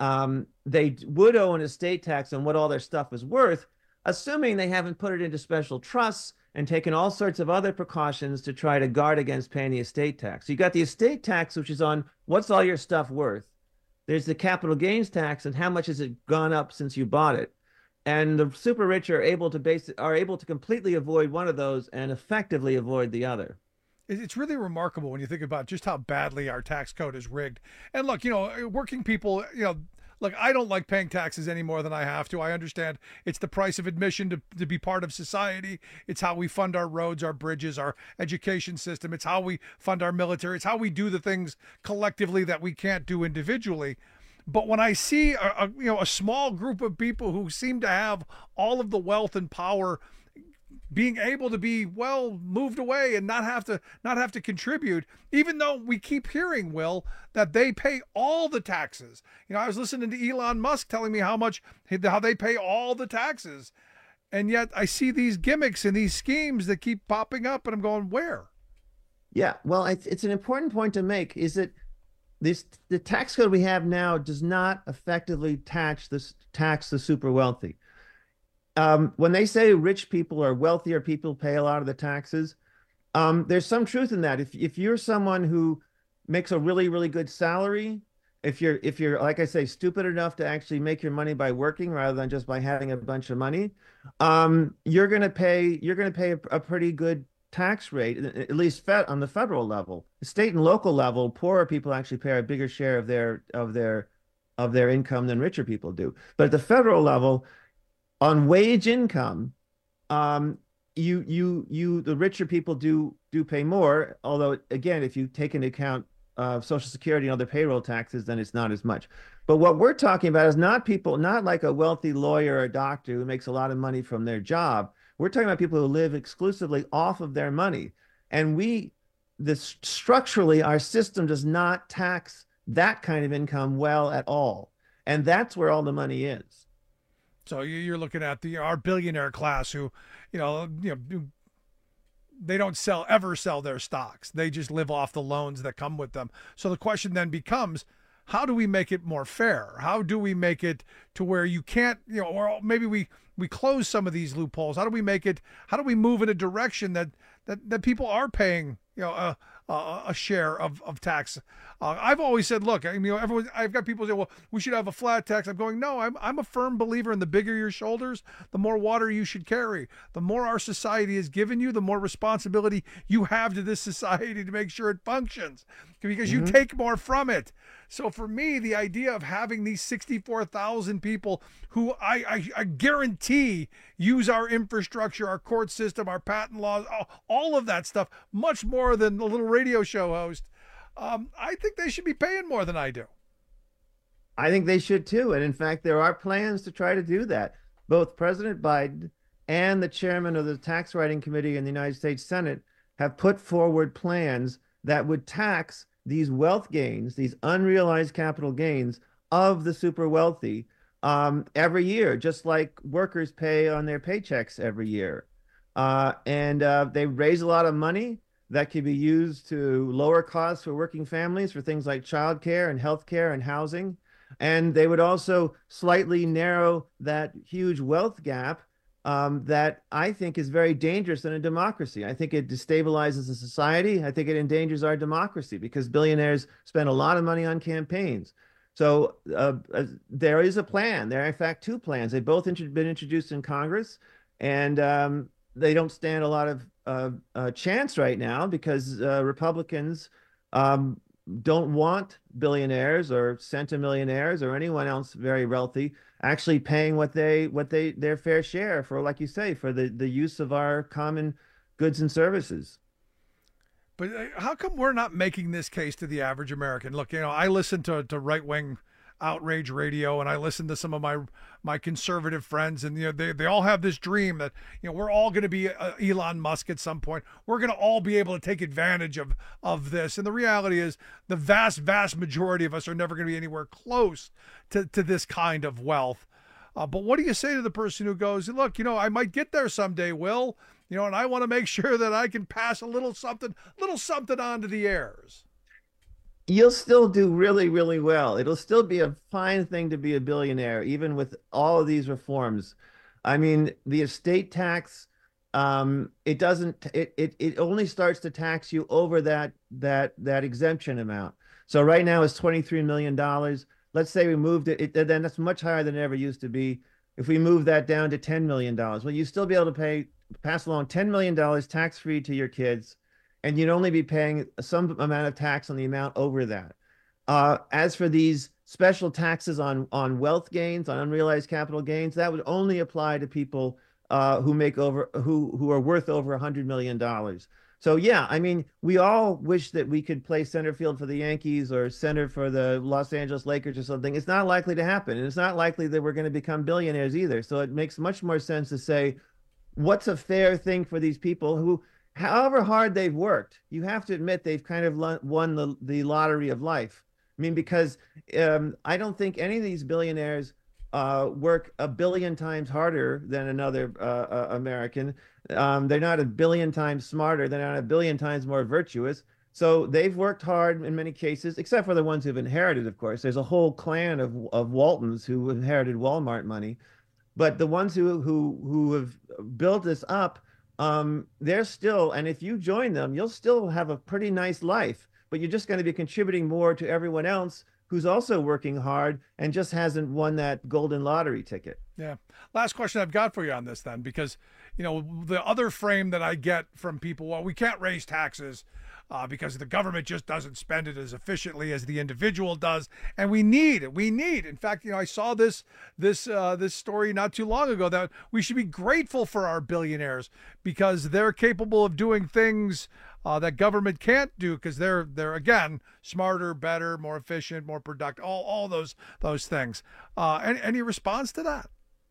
they would owe an estate tax on what all their stuff is worth, assuming they haven't put it into special trusts and taken all sorts of other precautions to try to guard against paying the estate tax. So you got the estate tax, which is on what's all your stuff worth. There's the capital gains tax and how much has it gone up since you bought it. And the super rich are able to completely avoid one of those and effectively avoid the other. It's really remarkable when you think about just how badly our tax code is rigged. And look, working people, look, I don't like paying taxes any more than I have to. I understand it's the price of admission to be part of society. It's how we fund our roads, our bridges, our education system. It's how we fund our military. It's how we do the things collectively that we can't do individually. But when I see a small group of people who seem to have all of the wealth and power being able to be moved away and not have to contribute, even though we keep hearing, Will, that they pay all the taxes. I was listening to Elon Musk telling me how they pay all the taxes, and yet I see these gimmicks and these schemes that keep popping up, and I'm going, where? Yeah, well, it's an important point to make. Is that the tax code we have now does not effectively tax the super wealthy. When they say rich people or wealthier people pay a lot of the taxes, there's some truth in that. If you're someone who makes a really, really good salary, if you're like I say, stupid enough to actually make your money by working rather than just by having a bunch of money, you're gonna pay a pretty good tax rate, at least on the federal level. The state and local level, poorer people actually pay a bigger share of their income than richer people do. But at the federal level, on wage income, the richer people do pay more. Although again, if you take into account Social Security and other payroll taxes, then it's not as much. But what we're talking about is not like a wealthy lawyer or doctor who makes a lot of money from their job. We're talking about people who live exclusively off of their money. And structurally, our system does not tax that kind of income well at all. And that's where all the money is. So you're looking at our billionaire class who, they don't ever sell their stocks. They just live off the loans that come with them. So the question then becomes, how do we make it more fair? How do we make it to where you can't, or maybe we close some of these loopholes? How do we move in a direction that people are paying, a share of tax? I've always said, look, I've got people say, well, we should have a flat tax. I'm going, no, I'm a firm believer in the bigger your shoulders, the more water you should carry. The more our society has given you, the more responsibility you have to this society to make sure it functions, because you take more from it. So for me, the idea of having these 64,000 people who I guarantee use our infrastructure, our court system, our patent laws, all of that stuff, much more than a little radio show host, I think they should be paying more than I do. I think they should too. And in fact, there are plans to try to do that. Both President Biden and the chairman of the Tax Writing Committee in the United States Senate have put forward plans that would tax these wealth gains, these unrealized capital gains of the super wealthy every year, just like workers pay on their paychecks every year. And they raise a lot of money that could be used to lower costs for working families for things like childcare and healthcare and housing. And they would also slightly narrow that huge wealth gap that I think is very dangerous in a democracy. I think it destabilizes a society. I think it endangers our democracy because billionaires spend a lot of money on campaigns. So there is a plan. There are, in fact, two plans. They've both been introduced in Congress, and they don't stand a lot of chance right now because Republicans don't want billionaires or centimillionaires or anyone else very wealthy actually paying their fair share for, like you say, for the use of our common goods and services. But how come we're not making this case to the average American? Look, I listen to right-wing outrage radio, and I listen to some of my conservative friends, and they all have this dream that we're all going to be Elon Musk at some point. We're going to all be able to take advantage of this, and the reality is the vast majority of us are never going to be anywhere close to this kind of wealth. But what do you say to the person who goes, look, I might get there someday, Will, and I want to make sure that I can pass a little something on to the heirs? You'll still do really, really well. It'll still be a fine thing to be a billionaire, even with all of these reforms. I mean, the estate tax, it only starts to tax you over that exemption amount. So right now it's $23 million. Let's say we moved it, then that's much higher than it ever used to be. If we move that down to $10 million, well, you still be able to pass along $10 million tax-free to your kids, and you'd only be paying some amount of tax on the amount over that. As for these special taxes on wealth gains, on unrealized capital gains, that would only apply to people who are worth over $100 million. So yeah, I mean, we all wish that we could play center field for the Yankees or center for the Los Angeles Lakers or something. It's not likely to happen, and it's not likely that we're going to become billionaires either. So it makes much more sense to say, what's a fair thing for these people who, however hard they've worked, you have to admit they've kind of won the lottery of life. I mean, because I don't think any of these billionaires work a billion times harder than another American. They're not a billion times smarter. They're not a billion times more virtuous. So they've worked hard in many cases, except for the ones who've inherited, of course. There's a whole clan of Waltons who inherited Walmart money. But the ones who have built this up, they're still, and if you join them, you'll still have a pretty nice life, but you're just going to be contributing more to everyone else who's also working hard and just hasn't won that golden lottery ticket. Yeah. Last question I've got for you on this then, because, the other frame that I get from people, well, we can't raise taxes because the government just doesn't spend it as efficiently as the individual does. And we need it. In fact, I saw this story not too long ago that we should be grateful for our billionaires because they're capable of doing things that government can't do because they're again smarter, better, more efficient, more productive, all those things. Any response to that?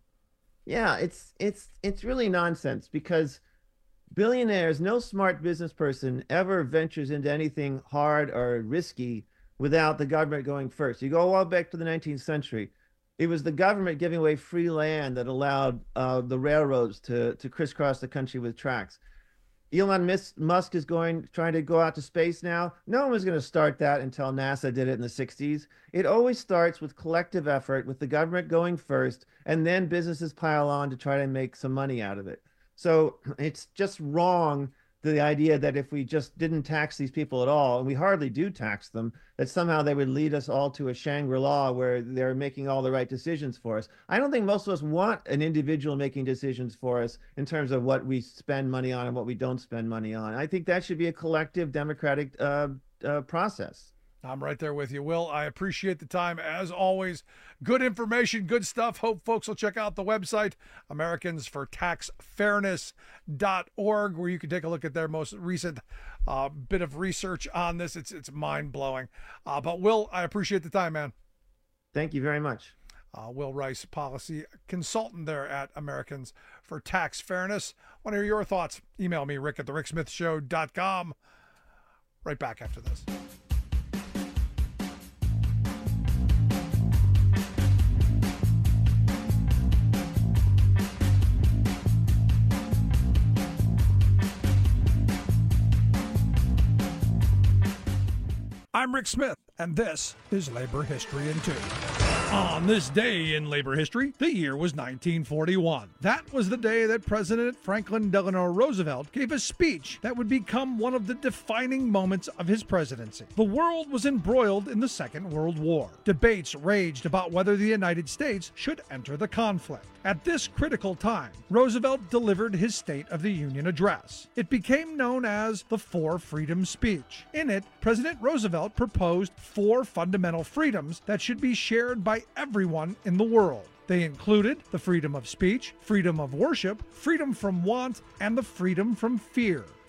Yeah, it's really nonsense because billionaires, no smart business person ever ventures into anything hard or risky without the government going first. You go all back to the 19th century. It was the government giving away free land that allowed the railroads to crisscross the country with tracks. Elon Musk is trying to go out to space now. No one was going to start that until NASA did it in the 60s. It always starts with collective effort, with the government going first, and then businesses pile on to try to make some money out of it. So it's just wrong, the idea that if we just didn't tax these people at all, and we hardly do tax them, that somehow they would lead us all to a Shangri-La where they're making all the right decisions for us. I don't think most of us want an individual making decisions for us in terms of what we spend money on and what we don't spend money on. I think that should be a collective democratic process. I'm right there with you, Will. I appreciate the time. As always, good information, good stuff. Hope folks will check out the website, AmericansForTaxFairness.org, where you can take a look at their most recent bit of research on this. It's mind-blowing. But, Will, I appreciate the time, man. Thank you very much. Will Rice, policy consultant there at Americans for Tax Fairness. Want to hear your thoughts? Email me, rick@thericksmithshow.com. Right back after this. I'm Rick Smith, and this is Labor History in 2. On this day in labor history, the year was 1941. That was the day that President Franklin Delano Roosevelt gave a speech that would become one of the defining moments of his presidency. The world was embroiled in the Second World War. Debates raged about whether the United States should enter the conflict. At this critical time, Roosevelt delivered his State of the Union address. It became known as the Four Freedoms Speech. In it, President Roosevelt proposed 4 fundamental freedoms that should be shared by everyone in the world. They included the freedom of speech, freedom of worship, freedom from want, and the freedom from fear.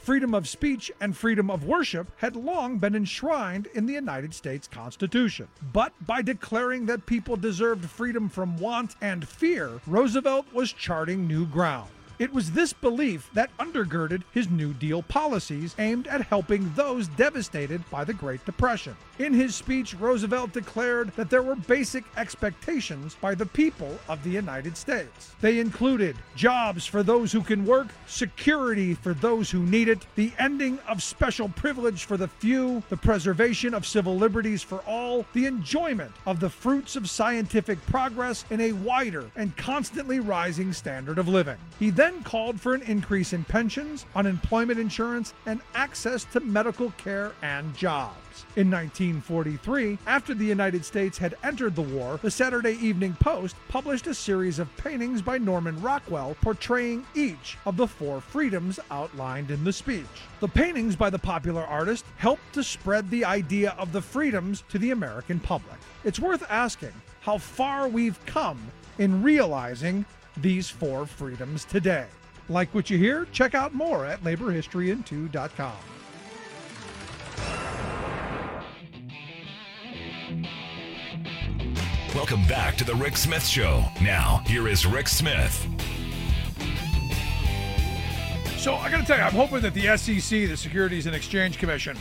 freedom of speech and freedom of worship had long been enshrined in the United States Constitution. But by declaring that people deserved freedom from want and fear, Roosevelt was charting new ground. It was this belief that undergirded his New Deal policies aimed at helping those devastated by the Great Depression. In his speech, Roosevelt declared that there were basic expectations by the people of the United States. They included jobs for those who can work, security for those who need it, the ending of special privilege for the few, the preservation of civil liberties for all, the enjoyment of the fruits of scientific progress in a wider and constantly rising standard of living. He then called for an increase in pensions, unemployment insurance, and access to medical care and jobs. In 1943, after the United States had entered the war, the Saturday Evening Post published a series of paintings by Norman Rockwell portraying each of the 4 freedoms outlined in the speech. The paintings by the popular artist helped to spread the idea of the freedoms to the American public. It's worth asking how far we've come in realizing these 4 freedoms today. Like what you hear? Check out more at laborhistoryin2.com. Welcome back to the Rick Smith Show. Now, here is Rick Smith. So I got to tell you, I'm hoping that the SEC, the Securities and Exchange Commission,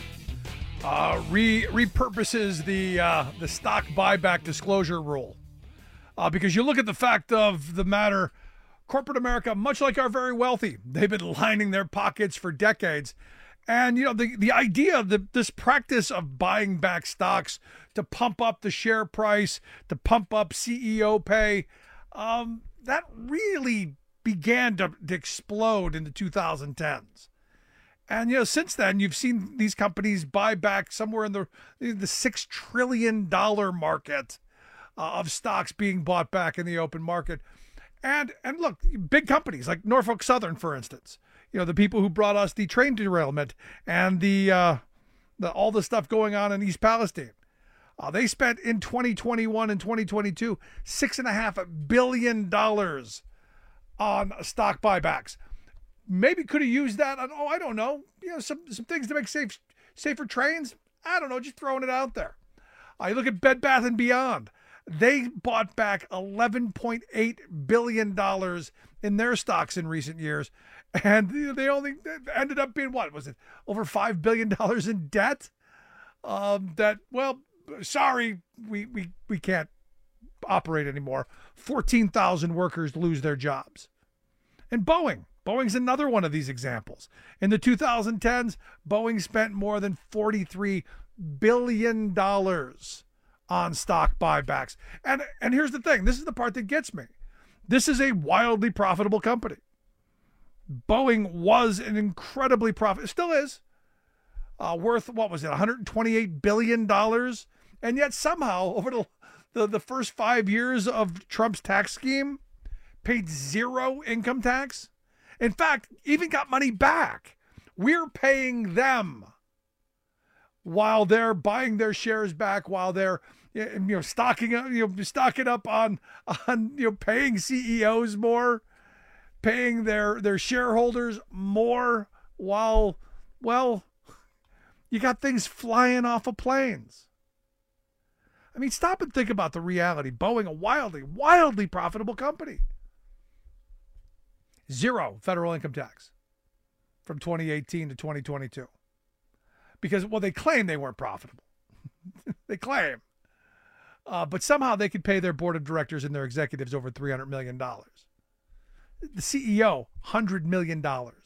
repurposes the stock buyback disclosure rule. Because you look at the fact of the matter, corporate America, much like our very wealthy, they've been lining their pockets for decades. And, you know, the idea of this practice of buying back stocks to pump up the share price, to pump up CEO pay, that really began to explode in the 2010s. And, you know, since then, you've seen these companies buy back somewhere in the $6 trillion market of stocks being bought back in the open market. And look, big companies like Norfolk Southern, for instance, you know, the people who brought us the train derailment and the all the stuff going on in East Palestine. They spent in 2021 and 2022 $6.5 billion on stock buybacks. Maybe could have used that on, I don't know, you know, some things to make safer trains. I don't know, just throwing it out there. You look at Bed Bath & Beyond. They bought back $11.8 billion in their stocks in recent years. And they only ended up being, what was it, over $5 billion in debt? Sorry, we can't operate anymore. 14,000 workers lose their jobs. And Boeing's another one of these examples. In the 2010s, Boeing spent more than $43 billion on stock buybacks. And here's the thing. This is the part that gets me. This is a wildly profitable company. Boeing was an incredibly profitable, still is, worth, what was it, $128 billion? And yet somehow, over the first 5 years of Trump's tax scheme, paid zero income tax. In fact, even got money back. We're paying them while they're buying their shares back, while they're stocking up on paying CEOs more, paying their shareholders more, while you got things flying off of planes. I mean, stop and think about the reality. Boeing, a wildly profitable company. Zero federal income tax from 2018 to 2022. Because, they claim they weren't profitable. They claim. But somehow they could pay their board of directors and their executives over $300 million. The CEO, $100 million.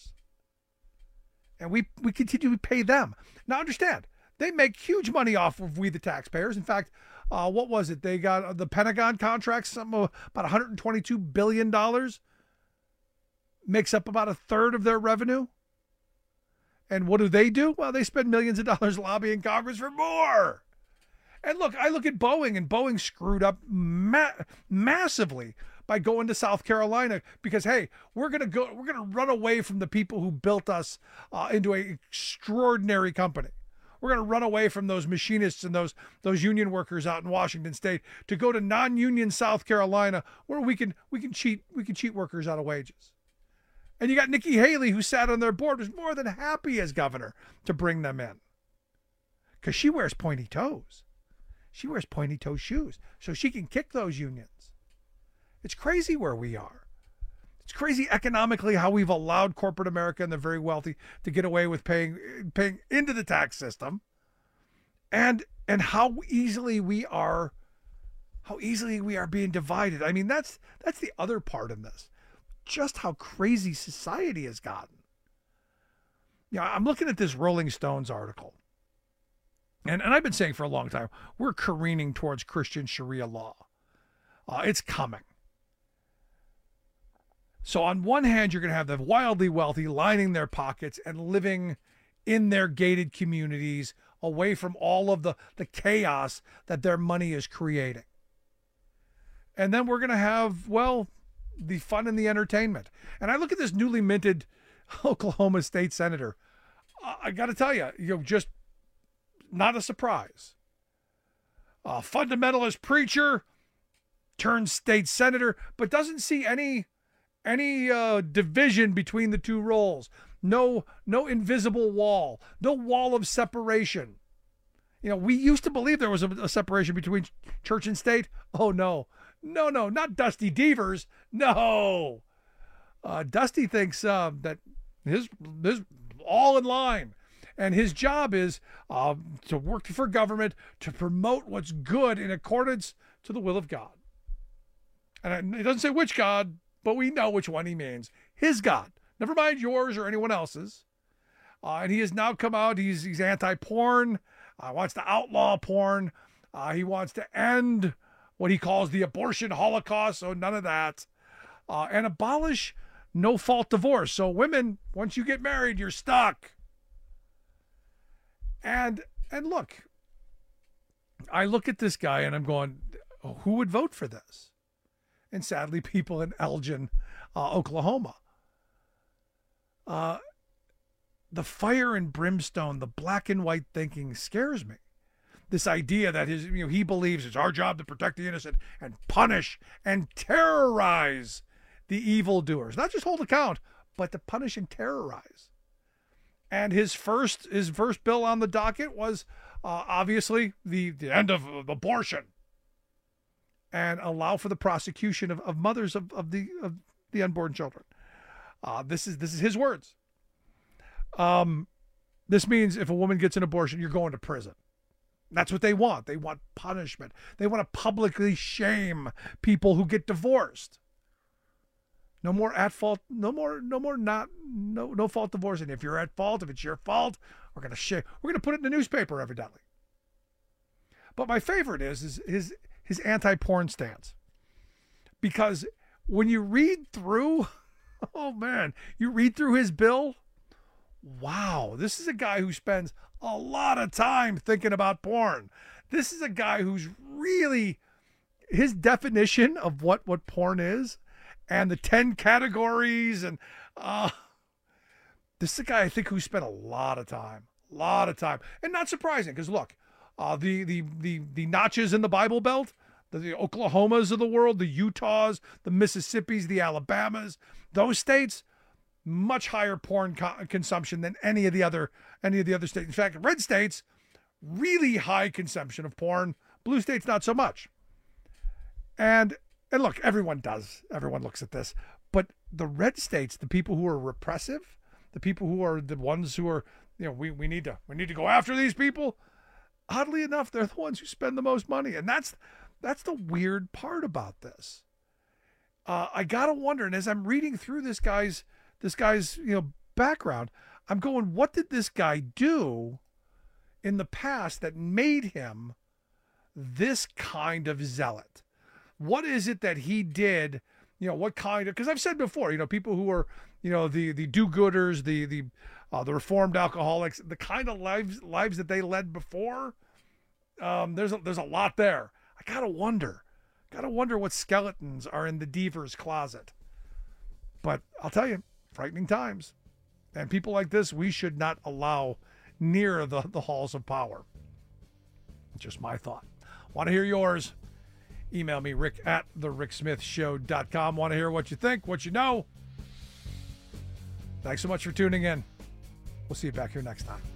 And we continue to pay them. Now, understand, they make huge money off of we the taxpayers. In fact, what was it? They got the Pentagon contracts, about $122 billion. Makes up about a third of their revenue. And what do? Well, they spend millions of dollars lobbying Congress for more. And look, I look at Boeing, and Boeing screwed up massively by going to South Carolina because, hey, we're going to run away from the people who built us into an extraordinary company. We're going to run away from those machinists and those union workers out in Washington State to go to non-union South Carolina where we can cheat workers out of wages. And you got Nikki Haley, who sat on their board, was more than happy as governor to bring them in. Because she wears pointy toes. She wears pointy toe shoes, so she can kick those unions. It's crazy where we are. It's crazy economically how we've allowed corporate America and the very wealthy to get away with paying into the tax system, and how easily we are being divided. I mean, that's the other part in this. Just how crazy society has gotten. You know, I'm looking at this Rolling Stones article. And I've been saying for a long time, we're careening towards Christian Sharia law. It's coming. So on one hand, you're going to have the wildly wealthy lining their pockets and living in their gated communities away from all of the chaos that their money is creating. And then we're going to have, well, the fun and the entertainment. And I look at this newly minted Oklahoma state senator. I got to tell you, just not a surprise. A fundamentalist preacher turned state senator, but doesn't see any division between the two roles. No invisible wall. No wall of separation. You know, we used to believe there was a separation between church and state. Oh, no. No, not Dusty Devers. No. Dusty thinks that his all in line. And his job is to work for government to promote what's good in accordance to the will of God. And it doesn't say which God, but we know which one he means. His God. Never mind yours or anyone else's. And he has now come out. He's anti-porn. Wants to outlaw porn. He wants to end what he calls the abortion holocaust, so none of that. And abolish no-fault divorce. So women, once you get married, you're stuck. And look, I look at this guy and I'm going, who would vote for this? And sadly, people in Elgin, Oklahoma. The fire and brimstone, the black and white thinking scares me. This idea that he believes it's our job to protect the innocent and punish and terrorize the evildoers. Not just hold account, but to punish and terrorize. And his first bill on the docket was obviously the end of abortion, and allow for the prosecution of mothers of the unborn children. This is his words. This means if a woman gets an abortion, you're going to prison. That's what they want. They want punishment. They want to publicly shame people who get divorced. No more at fault. No fault divorce. And if you're at fault, if it's your fault, we're gonna put it in the newspaper evidently. But my favorite is his anti-porn stance, because when you read through, oh man, you read through his bill. Wow, this is a guy who spends a lot of time thinking about porn. This is a guy who's really, his definition of what porn is and the 10 categories, and this is a guy I think who spent a lot of time, and not surprising, because look, the notches in the Bible Belt, the Oklahomas of the world, the Utahs, the Mississippis, the Alabamas, those states, much higher porn consumption than any of the other states. In fact, red states, really high consumption of porn. Blue states, not so much. And look, everyone looks at this, but the red states, the people who are repressive, the people who are the ones who are, we need to go after these people. Oddly enough, they're the ones who spend the most money, and that's the weird part about this. I gotta wonder, and as I'm reading through this guy's background, I'm going, what did this guy do in the past that made him this kind of zealot? What is it that he did? What kind of, because I've said before, people who are, the do-gooders, the reformed alcoholics, the kind of lives that they led before, there's a lot there. I gotta wonder what skeletons are in the Devers closet. But I'll tell you, frightening times. And people like this, we should not allow near the halls of power. Just my thought. Want to hear yours? Email me, rick@thericksmithshow.com. Want to hear what you think, what you know. Thanks so much for tuning in. We'll see you back here next time.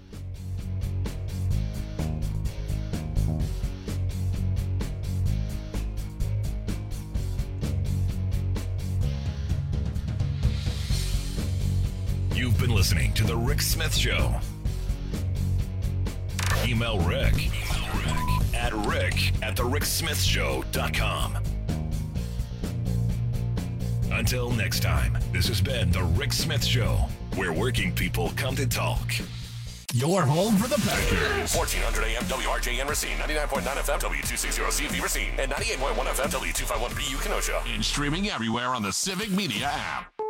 You've been listening to The Rick Smith Show. Email Rick at rick@thericksmithshow.com. Until next time, this has been The Rick Smith Show, where working people come to talk. Your home for the Packers. 1400 AM WRJN Racine, 99.9 FM W260CV Racine, and 98.1 FM W251BU Kenosha. And streaming everywhere on the Civic Media app.